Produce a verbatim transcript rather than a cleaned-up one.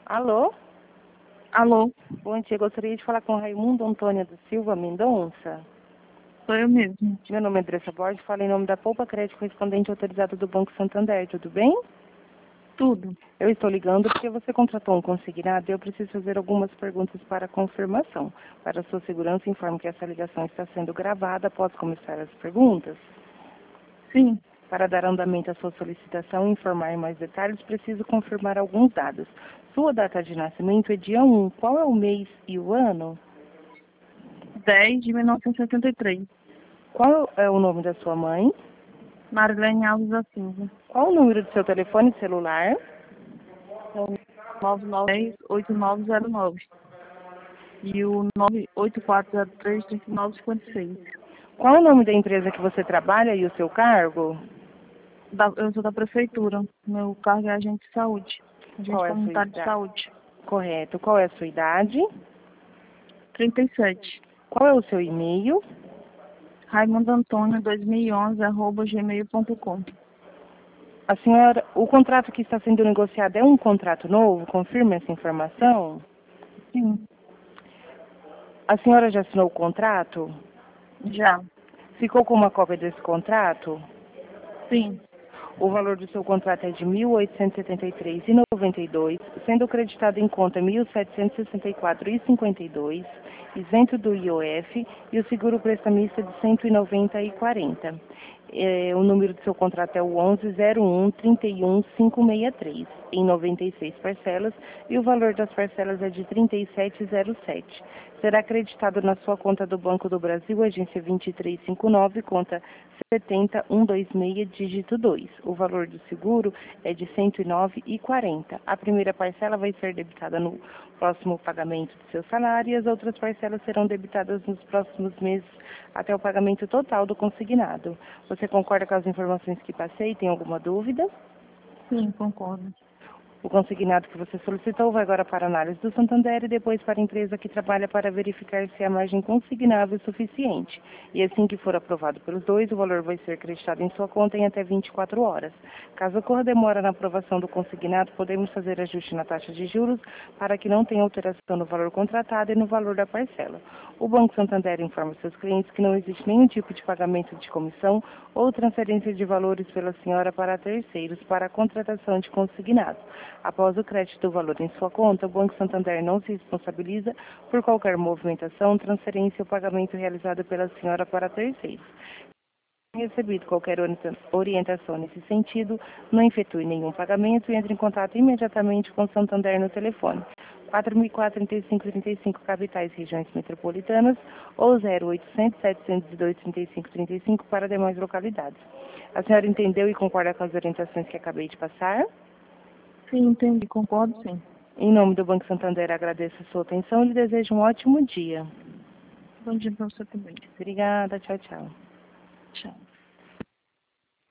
Alô? Alô, Bom dia, gostaria de falar com Raimundo Antônio da Silva Mendonça. sou eu mesmo. Meu nome é Andressa Borges, falo em nome da Poupa Crédito Correspondente autorizado do Banco Santander, tudo bem? Tudo. Eu estou ligando porque você contratou um consignado e eu preciso fazer algumas perguntas para confirmação. Para a sua segurança, informo que essa ligação está sendo gravada. Posso começar as perguntas? Sim, Para dar andamento à sua solicitação e informar mais detalhes, preciso confirmar alguns dados. Sua data de nascimento é dia um. Qual é o mês e o ano? dez de mil novecentos e setenta e três. Qual é o nome da sua mãe? Marilene Alves da Silva. Qual o número do seu telefone celular? É o nove nove um zero, oito nove zero nove. E o nove oito quatro zero três, três nove cinco seis. Qual o nome da empresa que você trabalha e o seu cargo? Da, eu sou da prefeitura. Meu cargo é agente de saúde. Qual Agente é a sua comunitário de idade? saúde. Correto. Qual é a sua idade? trinta e sete. Qual é o seu e-mail? Raimundo Antônio dois mil e onze arroba gmail ponto com. A senhora, o contrato que está sendo negociado é um contrato novo? Confirme essa informação. Sim, A senhora já assinou o contrato? já. Ficou com uma cópia desse contrato? Sim, O valor do seu contrato é de mil oitocentos e setenta e três reais e noventa e dois centavos, sendo creditado em conta mil setecentos e sessenta e quatro reais e cinquenta e dois centavos, isento do I O F, e o seguro prestamista de cento e noventa reais e quarenta centavos. É, o número do seu contrato é o onze zero um, trinta e um, quinhentos e sessenta e três, em noventa e seis parcelas, e o valor das parcelas é de trinta e sete reais e sete. Será acreditado na sua conta do Banco do Brasil, agência vinte e três cinquenta e nove, conta setenta um dois seis, dígito dois. O valor do seguro é de cento e nove reais e quarenta centavos. A primeira parcela vai ser debitada no próximo pagamento do seu salário e as outras parcelas serão debitadas nos próximos meses até o pagamento total do consignado. Você concorda com as informações que passei? Tem alguma dúvida? sim, concordo. O consignado que você solicitou vai agora para a análise do Santander e depois para a empresa que trabalha para verificar se a margem consignável é suficiente. E assim que for aprovado pelos dois, o valor vai ser acreditado em sua conta em até vinte e quatro horas. Caso ocorra demora na aprovação do consignado, podemos fazer ajuste na taxa de juros para que não tenha alteração no valor contratado e no valor da parcela. O Banco Santander informa seus clientes que não existe nenhum tipo de pagamento de comissão ou transferência de valores pela senhora para terceiros para a contratação de consignado. Após o crédito do valor em sua conta, o Banco Santander não se responsabiliza por qualquer movimentação, transferência ou pagamento realizado pela senhora para terceiros. Se recebido qualquer orientação nesse sentido, não efetue nenhum pagamento e entre em contato imediatamente com o Santander no telefone quatro mil e quatro, trinta e cinco, trinta e cinco, capitais e regiões metropolitanas, ou zero oitocentos, setecentos e dois, trinta e cinco, trinta e cinco para demais localidades. A senhora entendeu e concorda com as orientações que acabei de passar? Sim, entendi, concordo sim. Em nome do Banco Santander, agradeço a sua atenção e lhe desejo um ótimo dia. Bom dia para você também. Obrigada, tchau, tchau. Tchau.